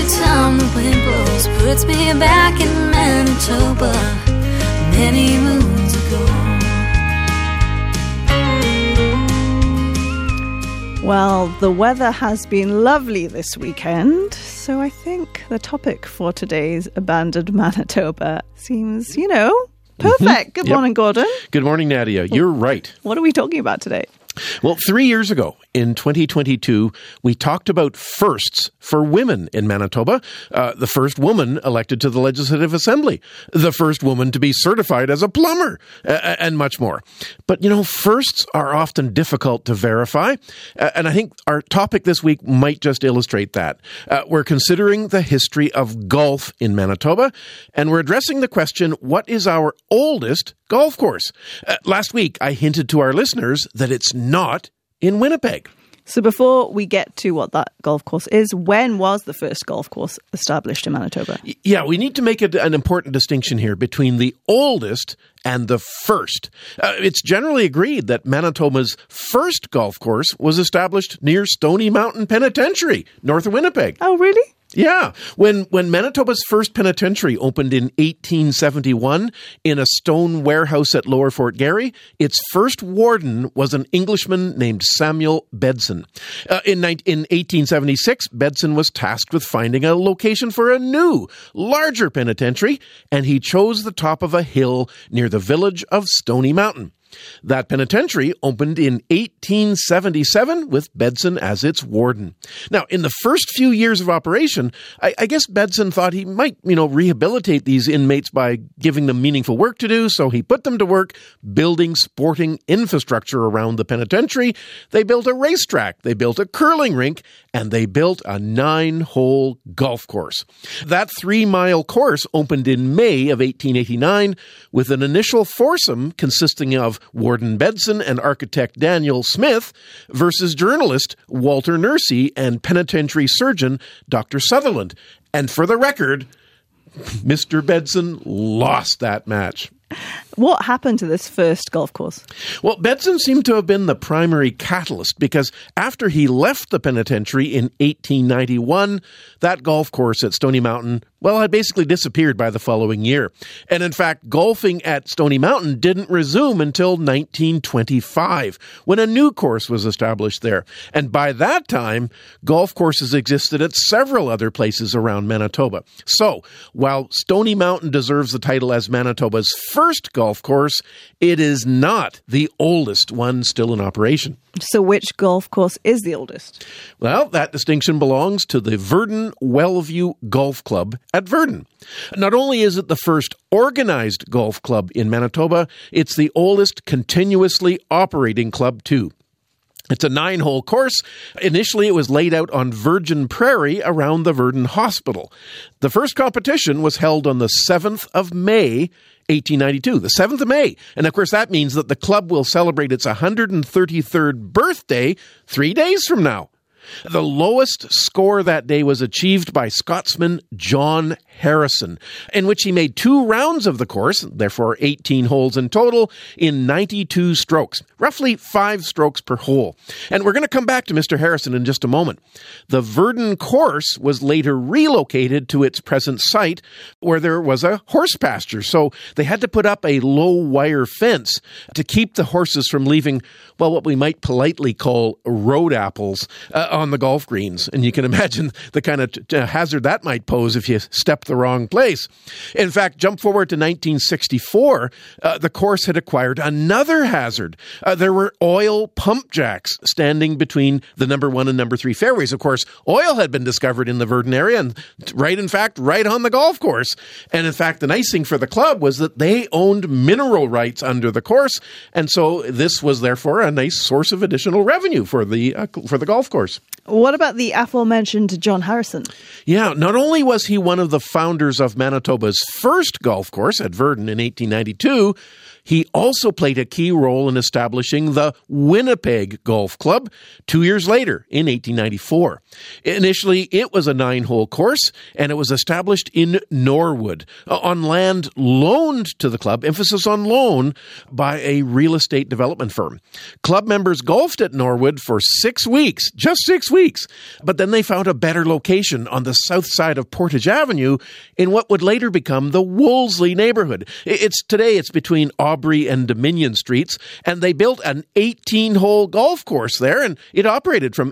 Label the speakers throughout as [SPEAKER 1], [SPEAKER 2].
[SPEAKER 1] time the wind blows puts me back in Manitoba many moons ago.
[SPEAKER 2] Well, the weather has been lovely this weekend, so I think the topic for today's Abandoned Manitoba seems, perfect. Good morning, Gordon.
[SPEAKER 3] Good morning, Nadia. You're right.
[SPEAKER 2] What are we talking about today?
[SPEAKER 3] Well, 3 years ago, in 2022, we talked about firsts for women in Manitoba. The first woman elected to the Legislative Assembly, the first woman to be certified as a plumber, and much more. But, firsts are often difficult to verify, and I think our topic this week might just illustrate that. We're considering the history of golf in Manitoba, and we're addressing the question, what is our oldest golf course? Last week, I hinted to our listeners that it's not in Winnipeg.
[SPEAKER 2] So before we get to what that golf course is, when was the first golf course established in Manitoba?
[SPEAKER 3] Yeah, we need to make an important distinction here between the oldest and the first. It's generally agreed that Manitoba's first golf course was established near Stony Mountain Penitentiary, north of Winnipeg.
[SPEAKER 2] Oh, really?
[SPEAKER 3] Yeah. When Manitoba's first penitentiary opened in 1871 in a stone warehouse at Lower Fort Garry, its first warden was an Englishman named Samuel Bedson. In 1876, Bedson was tasked with finding a location for a new, larger penitentiary, and he chose the top of a hill near the village of Stony Mountain. That penitentiary opened in 1877 with Bedson as its warden. Now, in the first few years of operation, I guess Bedson thought he might, rehabilitate these inmates by giving them meaningful work to do, so he put them to work building sporting infrastructure around the penitentiary. They built a racetrack, they built a curling rink, and they built a 9-hole golf course. That 3-mile course opened in May of 1889 with an initial foursome consisting of Warden Bedson and architect Daniel Smith versus journalist Walter Nursey and penitentiary surgeon Dr. Sutherland. And for the record, Mr. Bedson lost that match.
[SPEAKER 2] What happened to this first golf course?
[SPEAKER 3] Well, Bedson seemed to have been the primary catalyst because after he left the penitentiary in 1891, that golf course at Stony Mountain, had basically disappeared by the following year. And in fact, golfing at Stony Mountain didn't resume until 1925, when a new course was established there. And by that time, golf courses existed at several other places around Manitoba. So, while Stony Mountain deserves the title as Manitoba's first golf course, it is not the oldest one still in operation.
[SPEAKER 2] So which golf course is the oldest?
[SPEAKER 3] Well, that distinction belongs to the Virden Wellview Golf Club at Virden. Not only is it the first organized golf club in Manitoba, it's the oldest continuously operating club too. It's a 9-hole course. Initially, it was laid out on virgin prairie around the Virden Hospital. The first competition was held on the 7th of May, 1892, the 7th of May. And of course, that means that the club will celebrate its 133rd birthday 3 days from now. The lowest score that day was achieved by Scotsman John Harrison, in which he made 2 rounds of the course, therefore 18 holes in total, in 92 strokes, roughly 5 strokes per hole. And we're going to come back to Mr. Harrison in just a moment. The Virden course was later relocated to its present site where there was a horse pasture, so they had to put up a low wire fence to keep the horses from leaving, what we might politely call road apples on the golf greens. And you can imagine the kind of hazard that might pose if you stepped the wrong place. In fact, jump forward to 1964, the course had acquired another hazard. There were oil pump jacks standing between the number 1 and number 3 fairways. Of course, oil had been discovered in the Virden area and right on the golf course. And in fact, the nice thing for the club was that they owned mineral rights under the course. And so this was therefore a nice source of additional revenue for the golf course.
[SPEAKER 2] What about the aforementioned John Harrison?
[SPEAKER 3] Yeah, not only was he one of the founders of Manitoba's first golf course at Virden in 1892, He also played a key role in establishing the Winnipeg Golf Club 2 years later in 1894. Initially, it was a 9-hole course, and it was established in Norwood on land loaned to the club, emphasis on loan, by a real estate development firm. Club members golfed at Norwood for 6 weeks, just 6 weeks, but then they found a better location on the south side of Portage Avenue in what would later become the Wolseley neighborhood. Today it's between Aubrey and Dominion Streets, and they built an 18-hole golf course there, and it operated from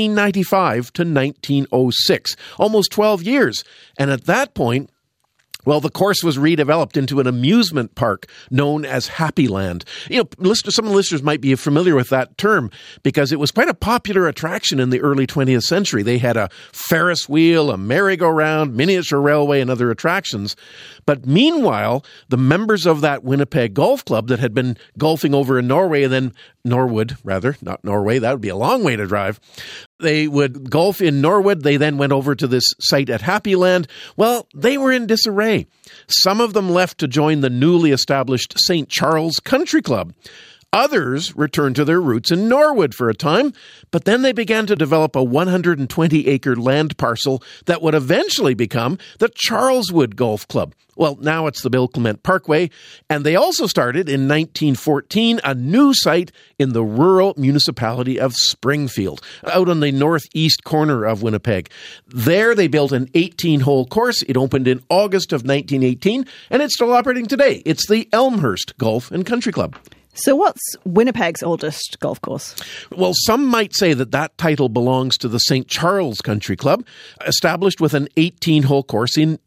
[SPEAKER 3] 1895 to 1906, almost 12 years. And at that point, well, the course was redeveloped into an amusement park known as Happyland. Some of the listeners might be familiar with that term because it was quite a popular attraction in the early 20th century. They had a Ferris wheel, a merry-go-round, miniature railway, and other attractions. But meanwhile, the members of that Winnipeg Golf Club that had been golfing over in Norway and then Norwood, rather, not Norway, that would be a long way to drive. They would golf in Norwood. They then went over to this site at Happyland. Well, they were in disarray. Some of them left to join the newly established St. Charles Country Club. Others returned to their roots in Norwood for a time, but then they began to develop a 120-acre land parcel that would eventually become the Charleswood Golf Club. Well, now it's the Bill Clement Parkway, and they also started in 1914 a new site in the rural municipality of Springfield, out on the northeast corner of Winnipeg. There they built an 18-hole course. It opened in August of 1918, and it's still operating today. It's the Elmhurst Golf and Country Club.
[SPEAKER 2] So what's Winnipeg's oldest golf course?
[SPEAKER 3] Well, some might say that title belongs to the St. Charles Country Club, established with an 18-hole course in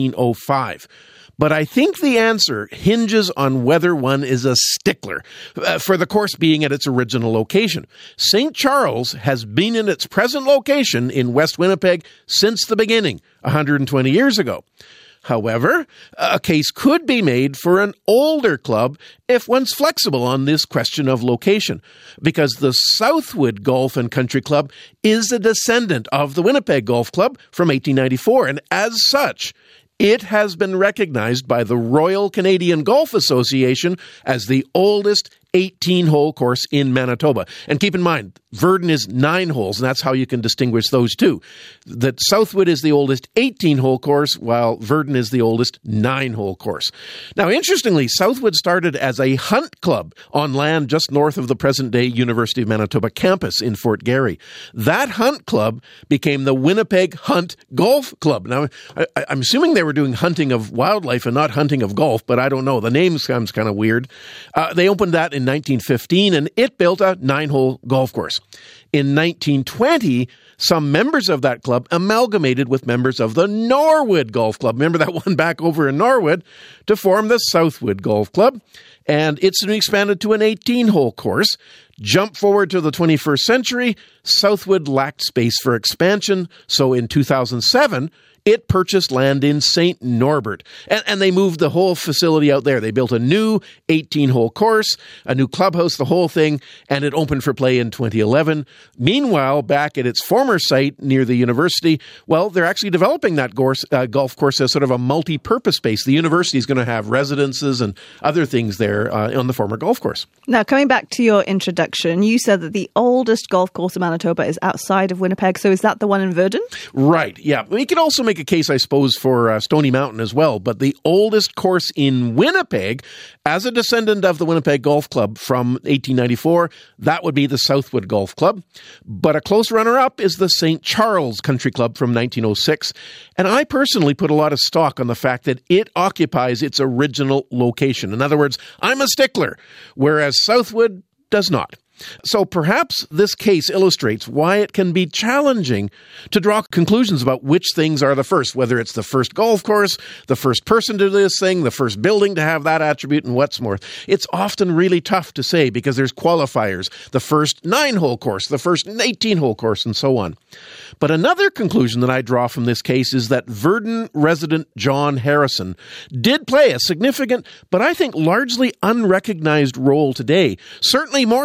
[SPEAKER 3] 1905. But I think the answer hinges on whether one is a stickler for the course being at its original location. St. Charles has been in its present location in West Winnipeg since the beginning, 120 years ago. However, a case could be made for an older club if one's flexible on this question of location, because the Southwood Golf and Country Club is a descendant of the Winnipeg Golf Club from 1894, and as such, it has been recognized by the Royal Canadian Golf Association as the oldest 18-hole course in Manitoba. And keep in mind, Verdun is 9 holes, and that's how you can distinguish those two. That Southwood is the oldest 18-hole course, while Verdun is the oldest 9-hole course. Now, interestingly, Southwood started as a hunt club on land just north of the present-day University of Manitoba campus in Fort Garry. That hunt club became the Winnipeg Hunt Golf Club. Now, I'm assuming they were doing hunting of wildlife and not hunting of golf, but I don't know. The name sounds kind of weird. They opened that in 1915, and it built a 9-hole golf course. In 1920, some members of that club amalgamated with members of the Norwood Golf Club. Remember that one back over in Norwood, to form the Southwood Golf Club. And it's been expanded to an 18-hole course. Jump forward to the 21st century, Southwood lacked space for expansion, so in 2007, it purchased land in St. Norbert, and they moved the whole facility out there. They built a new 18-hole course, a new clubhouse, the whole thing, and it opened for play in 2011. Meanwhile, back at its former site near the university, well, they're actually developing that golf course as sort of a multi-purpose space. The university is going to have residences and other things there on the former golf course.
[SPEAKER 2] Now, coming back to your introduction, you said that the oldest golf course in Manitoba is outside of Winnipeg, so is that the one in Verdun?
[SPEAKER 3] Right, yeah. We can also make a case, I suppose, for Stony Mountain as well, but the oldest course in Winnipeg, as a descendant of the Winnipeg Golf Club from 1894, that would be the Southwood Golf Club. But a close runner-up is the St. Charles Country Club from 1906, and I personally put a lot of stock on the fact that it occupies its original location. In other words, I'm a stickler, whereas Southwood does not. So perhaps this case illustrates why it can be challenging to draw conclusions about which things are the first, whether it's the first golf course, the first person to do this thing, the first building to have that attribute, and what's more. It's often really tough to say because there's qualifiers, the first 9-hole course, the first 18-hole course, and so on. But another conclusion that I draw from this case is that Verdun resident John Harrison did play a significant, but I think largely unrecognized role today, certainly more so than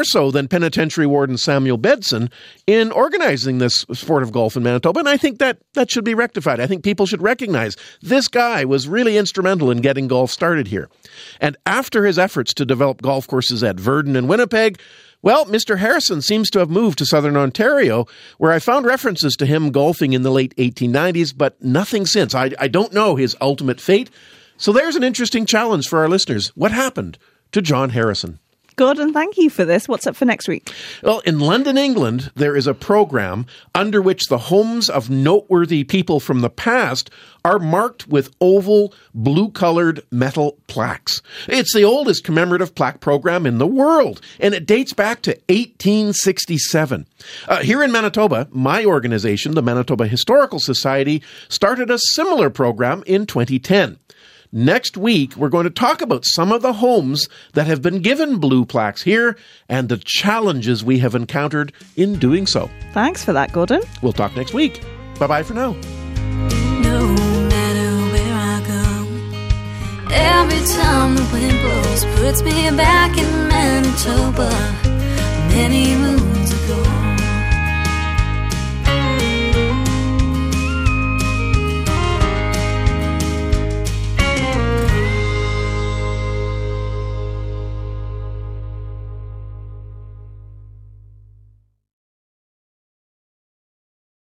[SPEAKER 3] and Penitentiary Warden Samuel Bedson in organizing this sport of golf in Manitoba, and I think that should be rectified. I think people should recognize this guy was really instrumental in getting golf started here. And after his efforts to develop golf courses at Verdun and Winnipeg, well, Mr. Harrison seems to have moved to southern Ontario, where I found references to him golfing in the late 1890s, but nothing since. I don't know his ultimate fate. So there's an interesting challenge for our listeners. What happened to John Harrison?
[SPEAKER 2] Gordon, thank you for this. What's up for next week?
[SPEAKER 3] Well, in London, England, there is a program under which the homes of noteworthy people from the past are marked with oval, blue-colored metal plaques. It's the oldest commemorative plaque program in the world, and it dates back to 1867. Here in Manitoba, my organization, the Manitoba Historical Society, started a similar program in 2010. Next week, we're going to talk about some of the homes that have been given blue plaques here and the challenges we have encountered in doing so.
[SPEAKER 2] Thanks for that, Gordon.
[SPEAKER 3] We'll talk next week. Bye-bye for now.
[SPEAKER 1] No matter where I go, every time the wind blows puts me back in Manitoba. Many moons